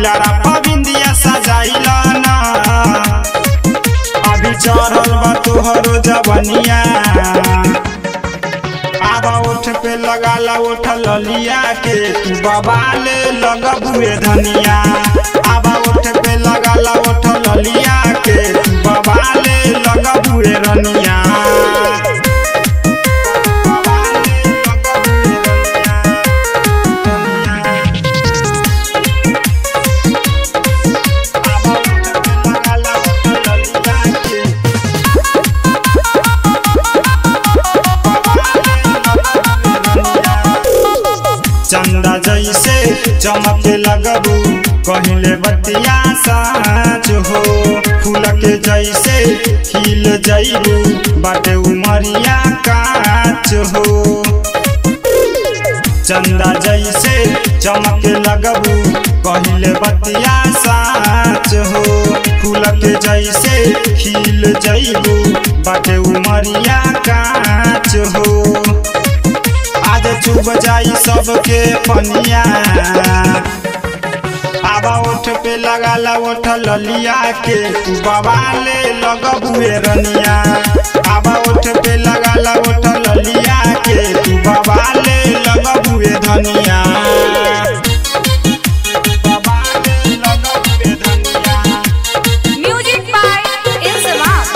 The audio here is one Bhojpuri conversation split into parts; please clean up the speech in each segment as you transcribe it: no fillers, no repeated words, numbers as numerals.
लीलारा पबिंदिया सजाइला ना अभी चढ़ल बा तोहरो जवनिया आबा ओठ पे लगाला ओठ ललिया के तू बबाले लगबुए धनिया आबा ओठ पे लगाला ओठ ललिया के तू बबाले लगबुए रनिया चंदा जैसे चमके लगबू कहिले बतिया साँच हो फूल के जैसे खिल जैबू बाटे उमरिया काच हो चंदा जैसे चमके लगबू कहिले बतिया साँच हो फूल के जैसे खिल जैबू बाटे उमरिया काच हो आज चुभ जाई सबके पनिया आबा ओठ पे लगाला ओठ ललिया के तू बबाले लगबुए रनिया आबा ओठ पे लगाला ओठ ललिया के तू बबाले लगबुए धनिया बबाले लगबुए धनिया म्यूजिक बाय इंसमाम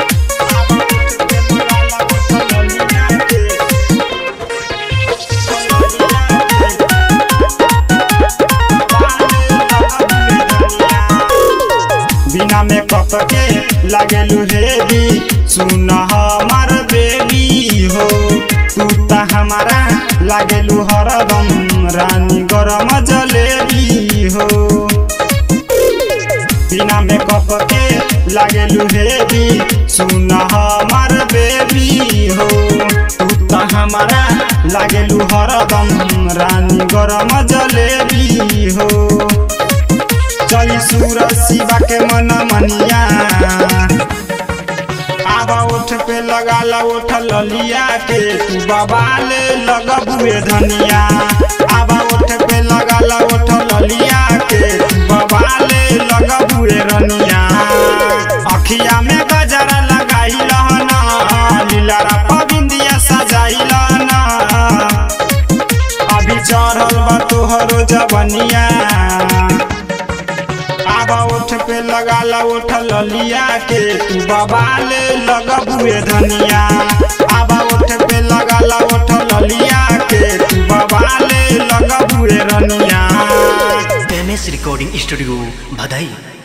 बिना मेकअप के लागेलू हेवी सुन हमार बेबी हो तू ता हमारा लागेलू हरदम रानी गरम जलेबी हो बिना मेकअप के लागेलू हेवी सुन हमार बेबी हो तू ता हमारा लागेलू हरदम रानी गरम जलेबी हो चली सूरज शिवा के मन मनिया आबा ओठ पे लगाला ओठ ललिया के तू बबाले लगबुए धनिया आबा ओठ पे लगाला ओठ ललिया के तू बबाले लगबुए रनिया अखिया में गजरा लगाइल ना लीलारा पबिंदिया सजाइल ना अभी चढ़ल बा तोहरो जवनिया आबा ओठ पे लगाला ओठ ललिया के तू बबाले लगबुए धनिया आबा ओठ पे लगाला ओठ ललिया के तू बबाले लगबुए रनिया MS रिकॉर्डिंग स्टूडियो भदाई।